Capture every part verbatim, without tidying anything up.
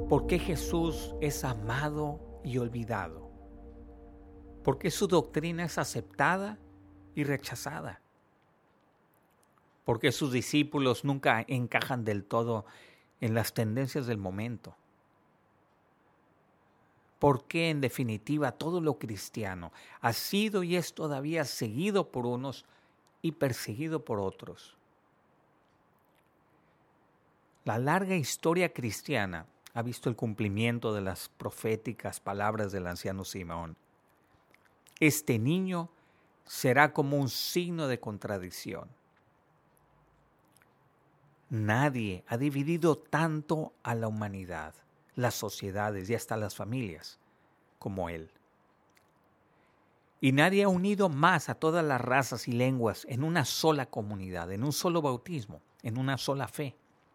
¿Por qué Jesús es amado y olvidado? ¿Por qué su doctrina es aceptada y rechazada? ¿Por qué sus discípulos nunca encajan del todo en las tendencias del momento? ¿Por qué, en definitiva, todo lo cristiano ha sido y es todavía seguido por unos y perseguido por otros? La larga historia cristiana ha visto el cumplimiento de las proféticas palabras del anciano Simeón. Este niño será como un signo de contradicción. Nadie ha dividido tanto a la humanidad, las sociedades y hasta las familias como él. Y nadie ha unido más a todas las razas y lenguas en una sola comunidad, en un solo bautismo, en una sola fe.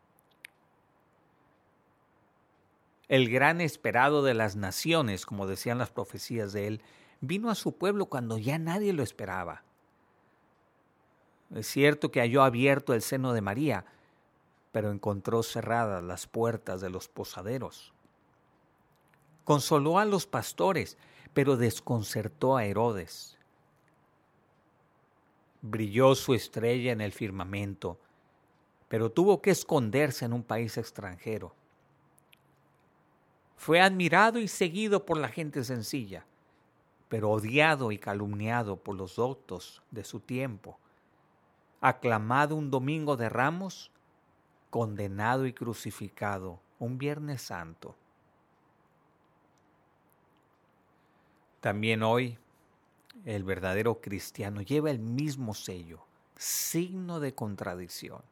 El gran esperado de las naciones, como decían las profecías de él, vino a su pueblo cuando ya nadie lo esperaba. Es cierto que halló abierto el seno de María, pero encontró cerradas las puertas de los posaderos. Consoló a los pastores, pero desconcertó a Herodes. Brilló su estrella en el firmamento, pero tuvo que esconderse en un país extranjero. Fue admirado y seguido por la gente sencilla, pero odiado y calumniado por los doctos de su tiempo. Aclamado un domingo de Ramos, condenado y crucificado un Viernes Santo. También hoy el verdadero cristiano lleva el mismo sello, signo de contradicción.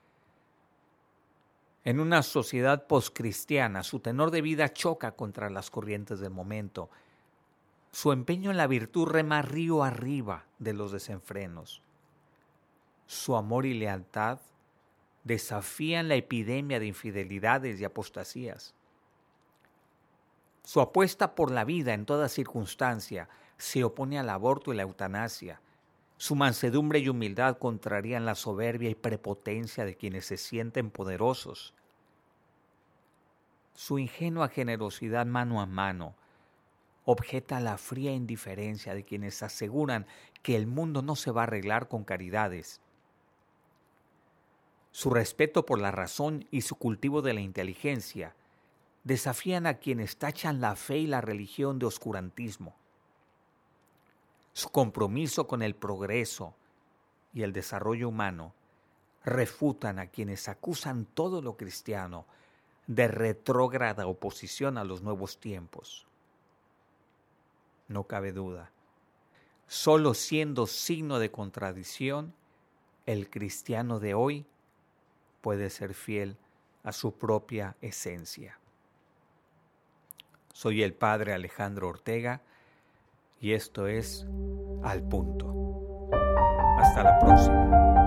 En una sociedad poscristiana, su tenor de vida choca contra las corrientes del momento. Su empeño en la virtud rema río arriba de los desenfrenos. Su amor y lealtad desafían la epidemia de infidelidades y apostasías. Su apuesta por la vida en toda circunstancia se opone al aborto y la eutanasia. Su mansedumbre y humildad contrarían la soberbia y prepotencia de quienes se sienten poderosos. Su ingenua generosidad mano a mano objeta la fría indiferencia de quienes aseguran que el mundo no se va a arreglar con caridades. Su respeto por la razón y su cultivo de la inteligencia desafían a quienes tachan la fe y la religión de oscurantismo. Su compromiso con el progreso y el desarrollo humano refutan a quienes acusan todo lo cristiano de retrógrada oposición a los nuevos tiempos. No cabe duda, solo siendo signo de contradicción, el cristiano de hoy puede ser fiel a su propia esencia. Soy el padre Alejandro Ortega y esto es Al Punto. Hasta la próxima.